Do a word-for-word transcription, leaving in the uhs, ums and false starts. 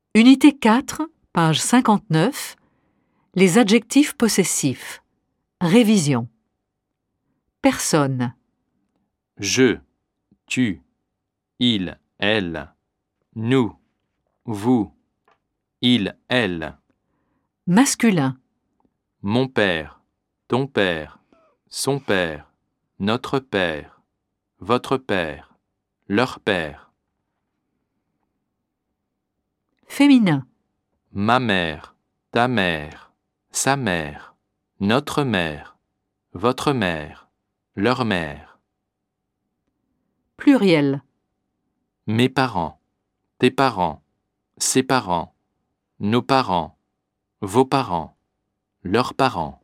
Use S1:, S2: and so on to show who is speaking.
S1: Unité quatre, page cinquante-neuf. Les adjectifs possessifs. Révision. Personne.
S2: Je, tu, il, elle, nous, vous, il, elle.
S1: Masculin.
S2: Mon père, ton père, son père, notre père, votre père, leur père.
S1: Féminin.
S2: Ma mère, ta mère, sa mère, notre mère, votre mère, leur mère.
S1: Pluriel.
S2: Mes parents, tes parents, ses parents, nos parents, vos parents, leurs parents.